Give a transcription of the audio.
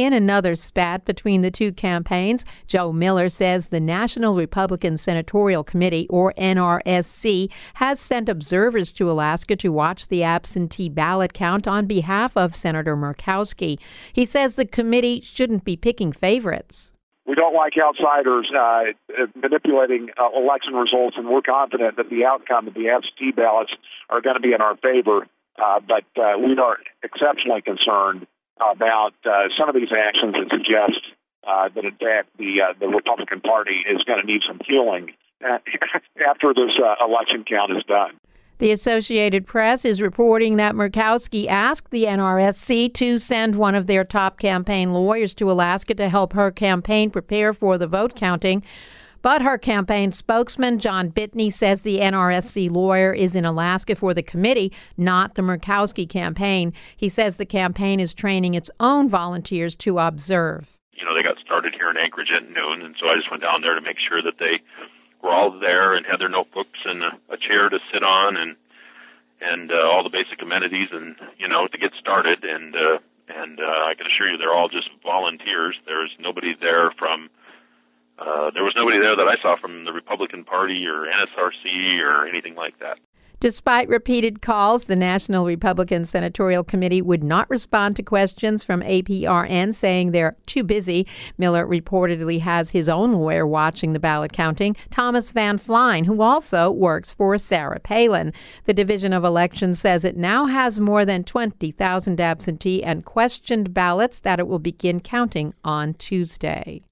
In another spat between the two campaigns, Joe Miller says the National Republican Senatorial Committee, or NRSC, has sent observers to Alaska to watch the absentee ballot count on behalf of Senator Murkowski. He says the committee shouldn't be picking favorites. We don't like outsiders manipulating election results, and we're confident that the outcome of the absentee ballots are going to be in our favor. But we are exceptionally concerned about some of these actions that suggest that, in fact, the Republican Party is going to need some healing after this election count is done. The Associated Press is reporting that Murkowski asked the NRSC to send one of their top campaign lawyers to Alaska to help her campaign prepare for the vote counting. But her campaign spokesman, John Bitney, says the NRSC lawyer is in Alaska for the committee, not the Murkowski campaign. He says the campaign is training its own volunteers to observe. They got started here in Anchorage at noon, and so I just went down there to make sure that they were all there and had their notebooks and a chair to sit on and all the basic amenities and to get started. And I can assure you they're all just volunteers. There's nobody there there was nobody there that I saw from the Republican Party or NSRC or anything like that. Despite repeated calls, the National Republican Senatorial Committee would not respond to questions from APRN, saying they're too busy. Miller reportedly has his own lawyer watching the ballot counting, Thomas Van Flein, who also works for Sarah Palin. The Division of Elections says it now has more than 20,000 absentee and questioned ballots that it will begin counting on Tuesday.